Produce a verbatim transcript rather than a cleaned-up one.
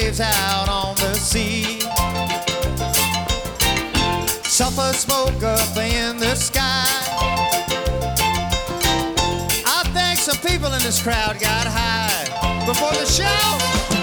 waves out on the sea. Sulfur smoke up in the sky. I think some people in this crowd got high before the show.